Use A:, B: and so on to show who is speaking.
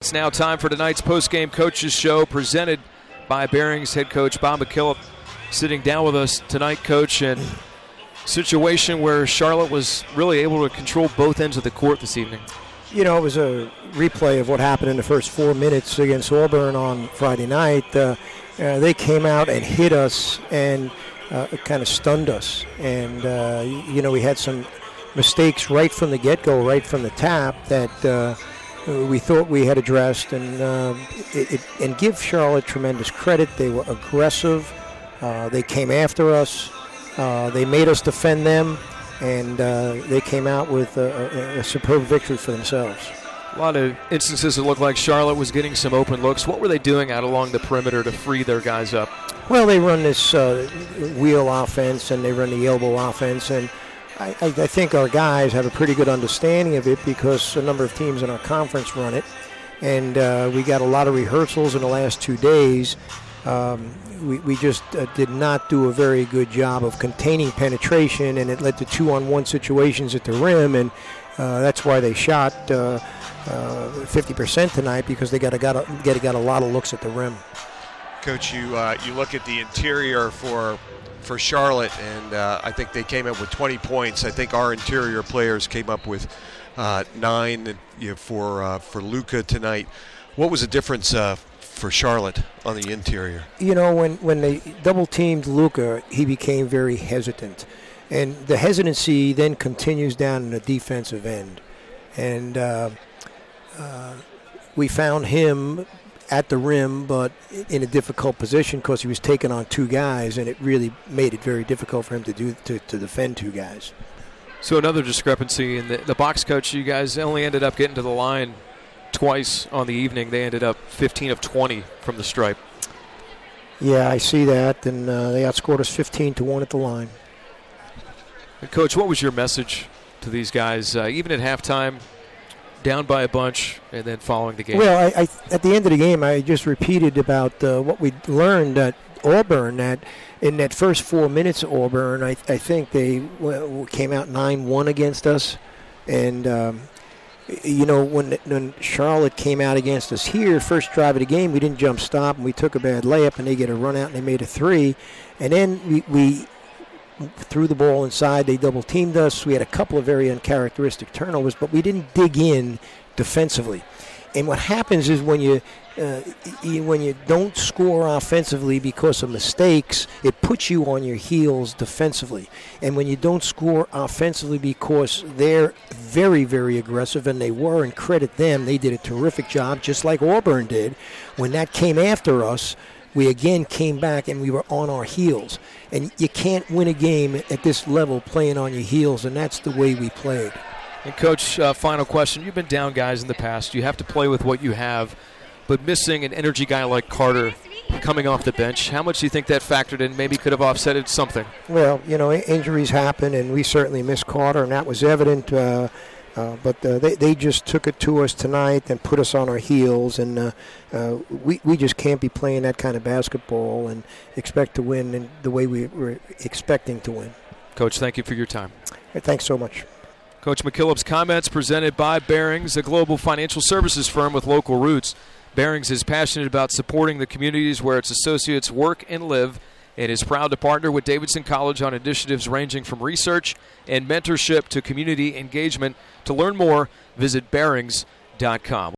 A: It's now time for tonight's post-game coaches show presented by Barings head coach Bob McKillop. Sitting down with us tonight, Coach, and situation where Charlotte was really able to control both ends of the court this evening.
B: You know, it was a replay of what happened in the first 4 minutes against Auburn on Friday night. They came out and hit us and it kind of stunned us. And, we had some mistakes right from the get-go, right from the tap that we thought we had addressed. And give Charlotte tremendous credit. They were aggressive. They came after us. They made us defend them. And they came out with a superb victory for themselves.
A: A lot of instances it looked like Charlotte was getting some open looks. What were they doing out along the perimeter to free their guys up?
B: Well, they run this wheel offense and they run the elbow offense. And I think our guys have a pretty good understanding of it because a number of teams in our conference run it. And we got a lot of rehearsals in the last 2 days. We just did not do a very good job of containing penetration, and it led to 2-on-1 situations at the rim, and that's why they shot 50% tonight because they got a lot of looks at the rim.
C: Coach, you look at the interior for Charlotte, and I think they came up with 20 points. I think our interior players came up with 9 for Luka tonight. What was the difference for Charlotte on the interior? You know,
B: when they double-teamed Luka, he became very hesitant. And the hesitancy then continues down in the defensive end. And we found him at the rim, but in a difficult position because he was taking on 2 guys, and it really made it very difficult for him to defend 2 guys.
A: So another discrepancy in the box, Coach. You guys only ended up getting to the line twice on the evening. They ended up 15 of 20 from the stripe.
B: Yeah, I see that, and they outscored us 15-1 at the line.
A: And Coach, what was your message to these guys, even at halftime, down by a bunch, and then following the game?
B: Well, I at the end of the game, I just repeated about what we learned at Auburn, that in that first 4 minutes of Auburn, I think they came out 9-1 against us, and when Charlotte came out against us here, first drive of the game, we didn't jump stop, and we took a bad layup, and they get a run out, and they made a 3. And then we threw the ball inside. They double-teamed us. We had a couple of very uncharacteristic turnovers, but we didn't dig in defensively. And what happens is when you don't score offensively because of mistakes, it puts you on your heels defensively. And when you don't score offensively because they're very, very aggressive, and they were, and credit them, they did a terrific job, just like Auburn did. When that came after us, we again came back and we were on our heels. And you can't win a game at this level playing on your heels, and that's the way we played.
A: And, Coach, final question. You've been down guys in the past. You have to play with what you have. But missing an energy guy like Carter coming off the bench, how much do you think that factored in, maybe could have offsetted something?
B: Well, injuries happen, and we certainly missed Carter, and that was evident. But they just took it to us tonight and put us on our heels, and we just can't be playing that kind of basketball and expect to win in the way we were expecting to win.
A: Coach, thank you for your time.
B: Thanks so much.
A: Coach McKillop's comments presented by Barings, a global financial services firm with local roots. Barings is passionate about supporting the communities where its associates work and live, and is proud to partner with Davidson College on initiatives ranging from research and mentorship to community engagement. To learn more, visit Barings.com.